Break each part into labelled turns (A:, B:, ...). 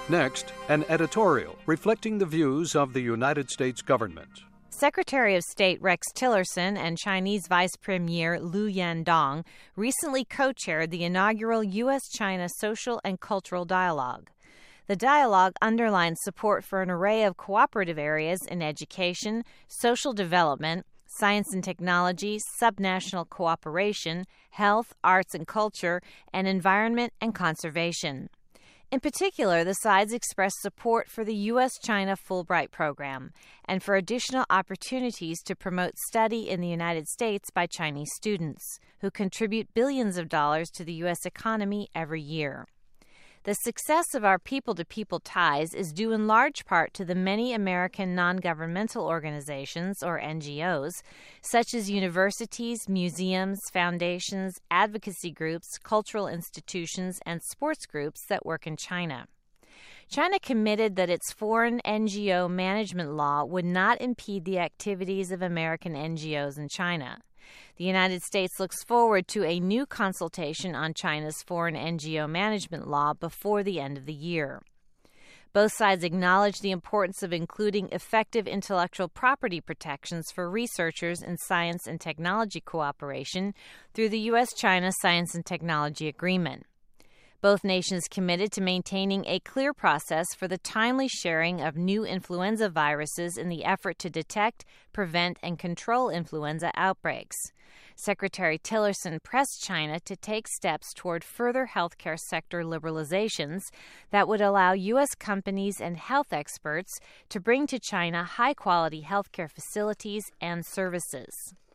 A: Next, an editorial reflecting the views of the United States government.
B: Secretary of State Rex Tillerson and Chinese Vice Premier Liu Yandong recently co-chaired the inaugural U.S.-China Social and Cultural Dialogue. The dialogue underlines support for an array of cooperative areas in education, social development, science and technology, subnational cooperation, health, arts and culture, and environment and conservation. In particular, the sides expressed support for the U.S.-China Fulbright program and for additional opportunities to promote study in the United States by Chinese students, who contribute billions of dollars to the U.S. economy every year. The success of our people-to-people ties is due in large part to the many American non-governmental organizations, or NGOs, such as universities, museums, foundations, advocacy groups, cultural institutions, and sports groups that work in China. China committed that its foreign NGO management law would not impede the activities of American NGOs in China. The United States looks forward to a new consultation on China's foreign NGO management law before the end of the year. Both sides acknowledge the importance of including effective intellectual property protections for researchers in science and technology cooperation through the U.S.-China Science and Technology Agreement. Both nations committed to maintaining a clear process for the timely sharing of new influenza viruses in the effort to detect, prevent, and control influenza outbreaks. Secretary Tillerson pressed China to take steps toward further healthcare sector liberalizations that would allow U.S. companies and health experts to bring to China high-quality healthcare facilities and services.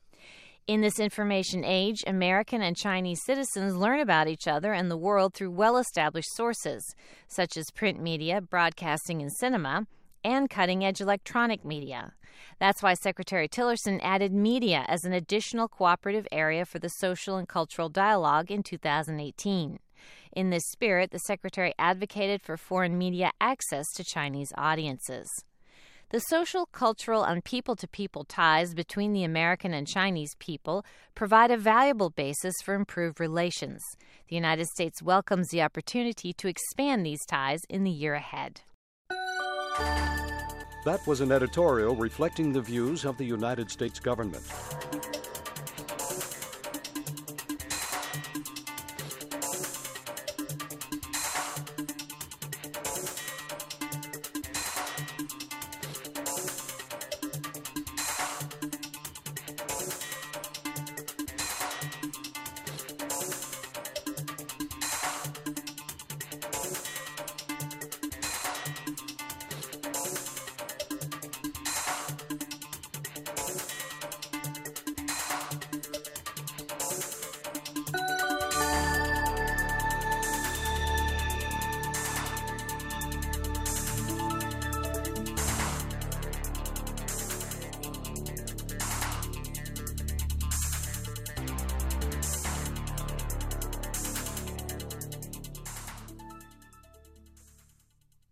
B: In this information age, American and Chinese citizens learn about each other and the world through well-established sources, such as print media, broadcasting and cinema, and cutting-edge electronic media. That's why Secretary Tillerson added media as an additional cooperative area for the social and cultural dialogue in 2018. In this spirit, the Secretary advocated for foreign media access to Chinese audiences. The social, cultural, and people-to-people ties between the American and Chinese people provide a valuable basis for improved relations. The United States welcomes the opportunity to expand these ties in the year ahead.
A: That was an editorial reflecting the views of the United States government.